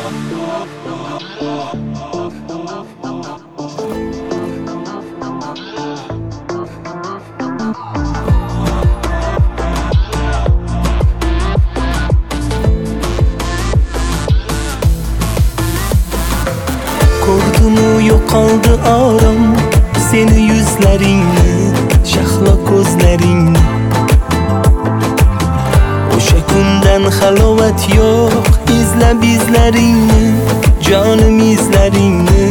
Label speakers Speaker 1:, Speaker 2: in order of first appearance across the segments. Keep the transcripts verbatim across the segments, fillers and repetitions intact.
Speaker 1: Ko'rdimu yo'qoldi orom seni yuzlaringni, shahlo ko'zlaringni. O'sha kundan halovat yo'q, izlab izlaringni, jonim izlaringni.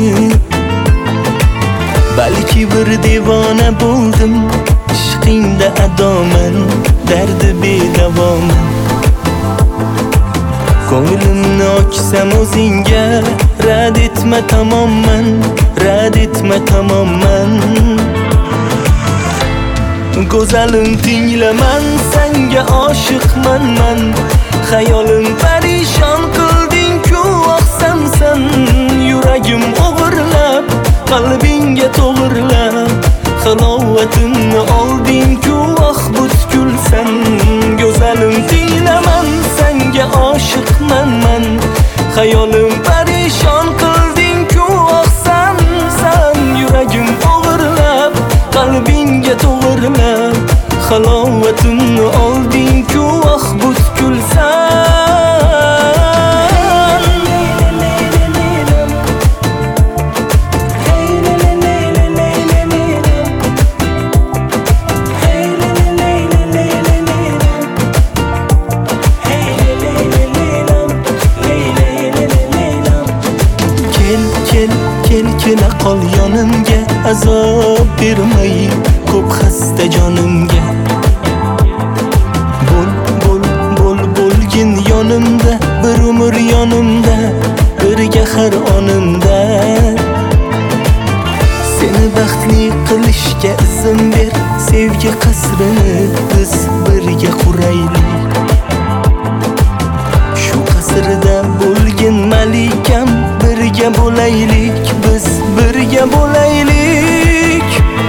Speaker 1: Balki bir devona bo'ldim, ishqingda adoman, dardi bedavoman. Ko'nglimni ochsam o'zingga, rad etma tamomman, rad etma tamomman. Go'zalim tinglaman, senga oshiqman man. Xayolim parishon qilding-ku, oqsamsan. Yuragim o'g'irlab, qalbingga to'g'irlab, halovatimni olding-ku, ah butkul-san. Go'zalim tinglaman, senga oshiqman man. Xayolim parishon qilding-ku, oqsamsan. Yuragim o'g'irlab, qalbingga to'g'irlab, halovatimni olding-ku, ah butkul-san. Kel kela qol yonimga, azob bermay ko'p xasta jonimga. Bo'l bo'l bo'l bo'lgin yonimda, bir umr yonimda, birga har onimda. Seni baxtli qilishga izn ber, sevgi qasrini biz birga quraylik. Shu qasrda bo'lgin malikam, birga bo'laylik, biz birga bo'laylik.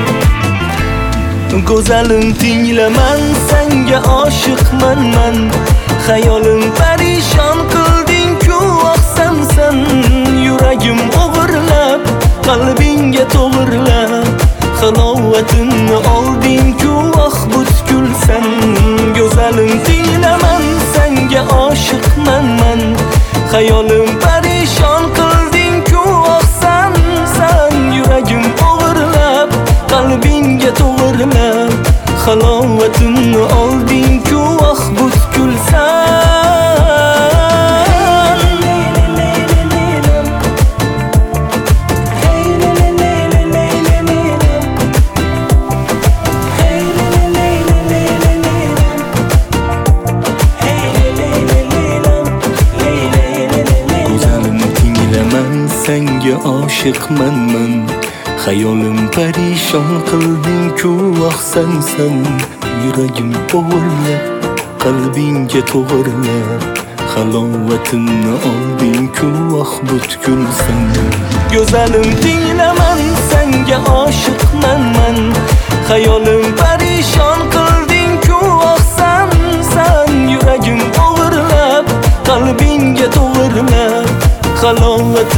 Speaker 1: Go'zalim tinglaman, senga oshiqman man. Xayolim parishon qilding-ku, oqsamsan. Yuragim o'g'irlab, qalbingga to'g'irlab, halovatimni olding-ku, ah butkul-san. Go'zalim tinglaman, senga oshiqman man. Xayolim parishon qilding-ku, oqsamsan. Yuragim o'g'irlab, qalbingga to'g'irlab, halovatimni olding-ku, ah butkul-san. Senga oshiqman man. Xayolim parishon qilding-ku, oqsamsan. Yuragim o'g'irlab, qalbingga to'g'irlab, halovatimni olding-ku, ah butkul-san. Go'zalim tinglaman, senga oshiqman man. Xayolim parishon qilding-ku, oqsamsan. Yuragim o'g'irlab, qalbingga to'g'irlab, halovat